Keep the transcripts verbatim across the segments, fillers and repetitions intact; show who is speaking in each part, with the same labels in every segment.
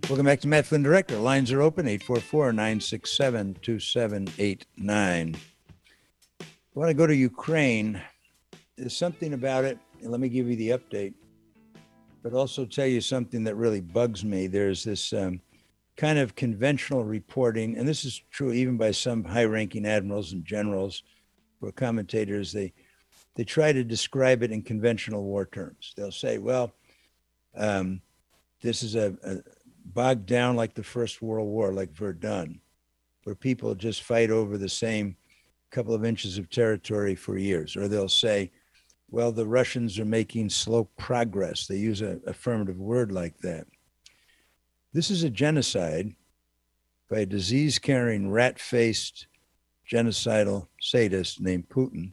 Speaker 1: Welcome back to Matt Flynn Director. Lines are open, eight four four, nine six seven, two seven eight nine. I want to go to Ukraine. There's something about it, and let me give you the update, but also tell you something that really bugs me. There's this um, kind of conventional reporting, and this is true even by some high-ranking admirals and generals or commentators. They, they try to describe it in conventional war terms. They'll say, well, um, this is a, a bogged down like the First World War, like Verdun, where people just fight over the same couple of inches of territory for years. Or they'll say, well, the Russians are making slow progress. They use an affirmative word like that. This is a genocide by a disease-carrying, rat-faced, genocidal sadist named Putin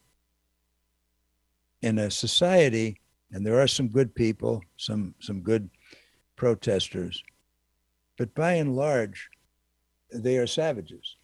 Speaker 1: in a society, and there are some good people, some, some good protesters, but by and large, they are savages.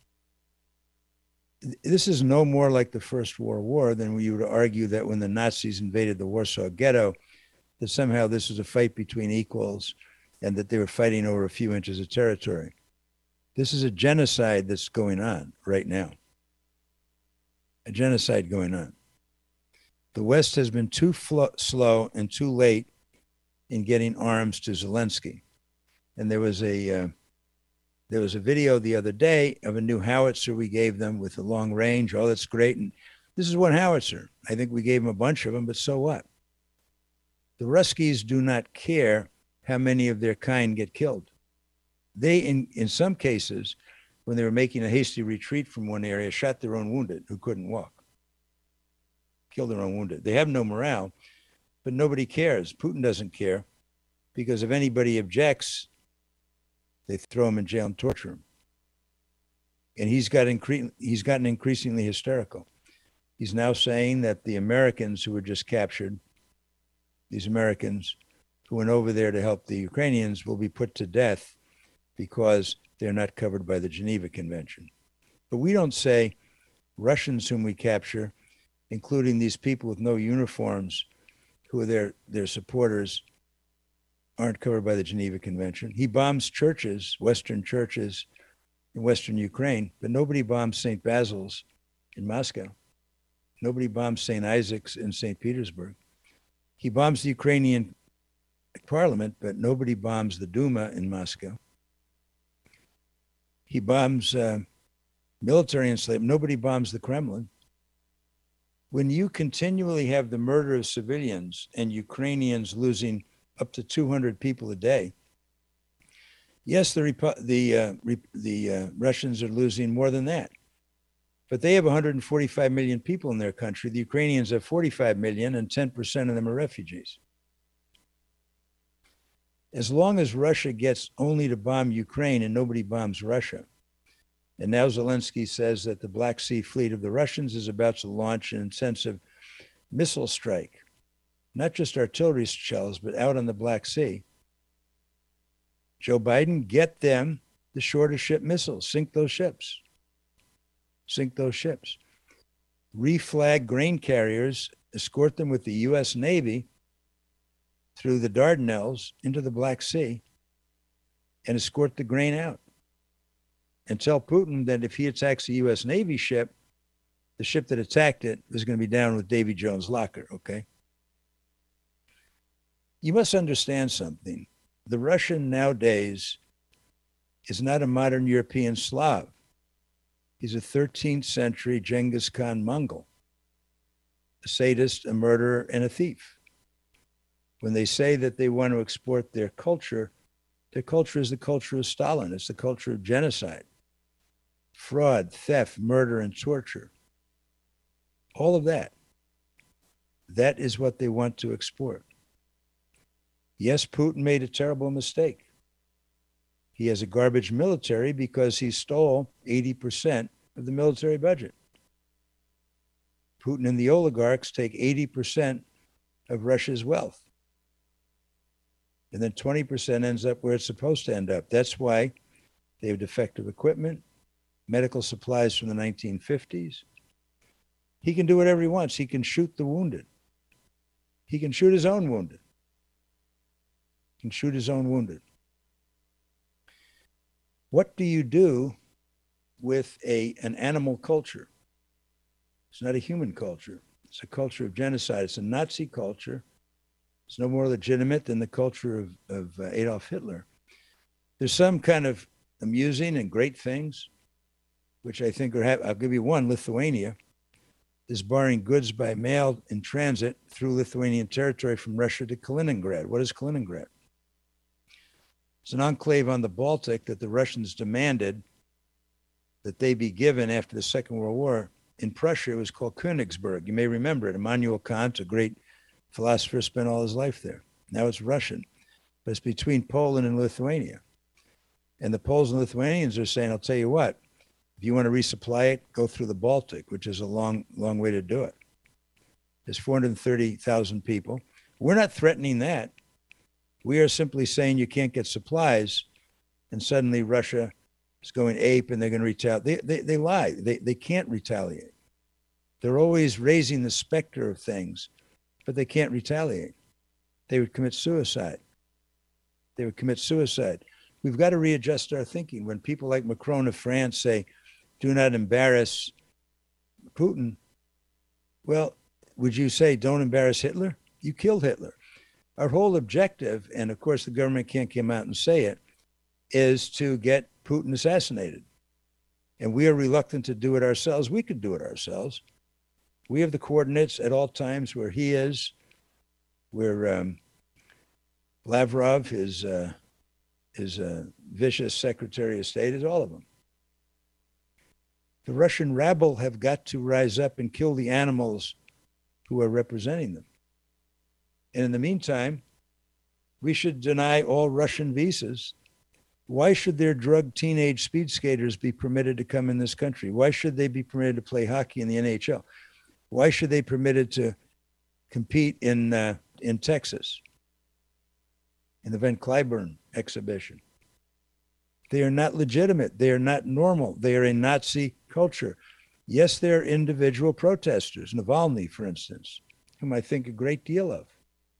Speaker 1: This is no more like the First World War than you would argue that when the Nazis invaded the Warsaw Ghetto, that somehow this was a fight between equals and that they were fighting over a few inches of territory. This is a genocide that's going on right now. A genocide going on. The West has been too flo- slow and too late in getting arms to Zelensky. And there was a uh, there was a video the other day of a new howitzer we gave them with a long range. Oh, that's great. And this is one howitzer. I think we gave them a bunch of them, but so what? The Ruskies do not care how many of their kind get killed. They, in, in some cases, when they were making a hasty retreat from one area, shot their own wounded who couldn't walk. Killed their own wounded. They have no morale, but nobody cares. Putin doesn't care, because if anybody objects, they throw him in jail and torture him. And he's got incre- he's gotten increasingly hysterical. He's now saying that the Americans who were just captured, these Americans who went over there to help the Ukrainians, will be put to death because they're not covered by the Geneva Convention. But we don't say Russians whom we capture, including these people with no uniforms who are their, their supporters, aren't covered by the Geneva Convention. He bombs churches, Western churches in Western Ukraine, but nobody bombs Saint Basil's in Moscow. Nobody bombs Saint Isaac's in Saint Petersburg. He bombs the Ukrainian parliament, but nobody bombs the Duma in Moscow. He bombs uh, military enslavement. Nobody bombs the Kremlin. When you continually have the murder of civilians and Ukrainians losing up to two hundred people a day. Yes, the the uh, the uh, Russians are losing more than that, but they have one hundred forty-five million people in their country. The Ukrainians have forty-five million, and ten percent of them are refugees. As long as Russia gets only to bomb Ukraine and nobody bombs Russia, and now Zelensky says that the Black Sea Fleet of the Russians is about to launch an intensive missile strike, not just artillery shells, but out on the Black Sea. Joe Biden, get them the shortest ship missiles. Sink those ships. Sink those ships. Reflag grain carriers, escort them with the U S Navy through the Dardanelles into the Black Sea, and escort the grain out. And tell Putin that if he attacks a U S Navy ship, the ship that attacked it is going to be down with Davy Jones' locker, okay? You must understand something. The Russian nowadays is not a modern European Slav. He's a thirteenth century Genghis Khan Mongol, a sadist, a murderer, and a thief. When they say that they want to export their culture, their culture is the culture of Stalin. It's the culture of genocide, fraud, theft, murder, and torture. All of that. That is what they want to export. Yes, Putin made a terrible mistake. He has a garbage military because he stole eighty percent of the military budget. Putin and the oligarchs take eighty percent of Russia's wealth. And then twenty percent ends up where it's supposed to end up. That's why they have defective equipment, medical supplies from the nineteen fifties. He can do whatever he wants. He can shoot the wounded. He can shoot his own wounded. He can shoot his own wounded. What do you do with a an animal culture? It's not a human culture. It's a culture of genocide. It's a Nazi culture. It's no more legitimate than the culture of, of uh, Adolf Hitler. There's some kind of amusing and great things, which I think are, ha- I'll give you one. Lithuania is barring goods by mail in transit through Lithuanian territory from Russia to Kaliningrad. What is Kaliningrad? It's an enclave on the Baltic that the Russians demanded that they be given after the Second World War. In Prussia, it was called Königsberg. You may remember it. Immanuel Kant, a great philosopher, spent all his life there. Now it's Russian, but it's between Poland and Lithuania. And the Poles and Lithuanians are saying, I'll tell you what, if you want to resupply it, go through the Baltic, which is a long, long way to do it. There's four hundred thirty thousand people. We're not threatening that. We are simply saying you can't get supplies, and suddenly Russia is going ape and they're going to retaliate. They, they, they lie. They, they can't retaliate. They're always raising the specter of things, but they can't retaliate. They would commit suicide. They would commit suicide. We've got to readjust our thinking. When people like Macron of France say, do not embarrass Putin, well, would you say, don't embarrass Hitler? You killed Hitler. Our whole objective, and of course the government can't come out and say it, is to get Putin assassinated. And we are reluctant to do it ourselves. We could do it ourselves. We have the coordinates at all times where he is, where um, Lavrov, his, uh, his uh, vicious Secretary of State, is all of them. The Russian rabble have got to rise up and kill the animals who are representing them. And in the meantime, we should deny all Russian visas. Why should their drugged teenage speed skaters be permitted to come in this country? Why should they be permitted to play hockey in the N H L? Why should they be permitted to compete in uh, in Texas in the Van Cliburn exhibition? They are not legitimate. They are not normal. They are a Nazi culture. Yes, they're individual protesters, Navalny, for instance, whom I think a great deal of.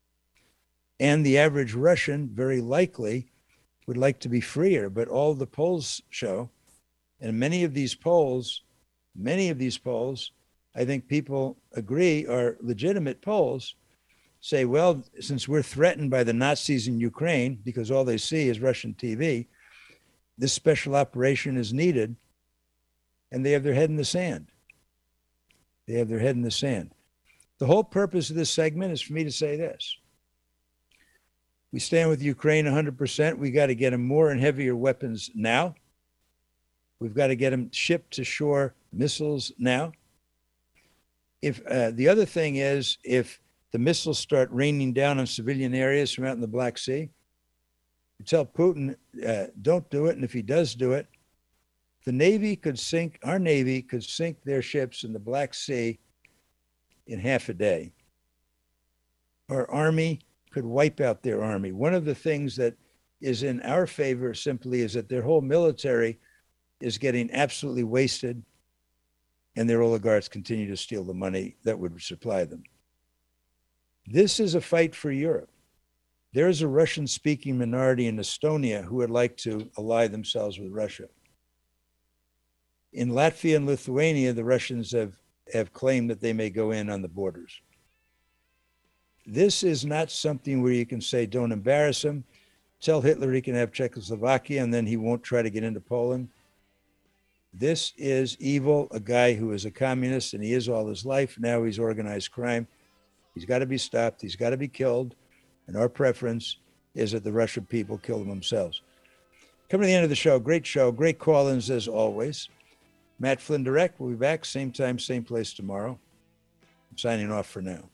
Speaker 1: And the average Russian very likely would like to be freer, but all the polls show, and many of these polls, many of these polls, I think people agree are legitimate polls, say, well, since we're threatened by the Nazis in Ukraine, because all they see is Russian T V, this special operation is needed, and they have their head in the sand. They have their head in the sand. The whole purpose of this segment is for me to say this. We stand with Ukraine one hundred percent. We got to get them more and heavier weapons now. We've got to get them shipped to shore missiles now. If uh, the other thing is, if the missiles start raining down on civilian areas from out in the Black Sea, you tell Putin, uh, don't do it. And if he does do it, the Navy could sink, our Navy could sink their ships in the Black Sea in half a day. Our Army could wipe out their army. One of the things that is in our favor simply is that their whole military is getting absolutely wasted, and their oligarchs continue to steal the money that would supply them. This is a fight for Europe. There is a Russian-speaking minority in Estonia who would like to ally themselves with Russia. In Latvia and Lithuania, the Russians have, have claimed that they may go in on the borders. This is not something where you can say, don't embarrass him. Tell Hitler he can have Czechoslovakia and then he won't try to get into Poland. This is evil, a guy who is a communist, and he is all his life. Now he's organized crime. He's got to be stopped. He's got to be killed. And our preference is that the Russian people kill them themselves. Coming to the end of the show, great show, great call-ins as always. Matt Flynn Direct will be back, same time, same place tomorrow. I'm signing off for now.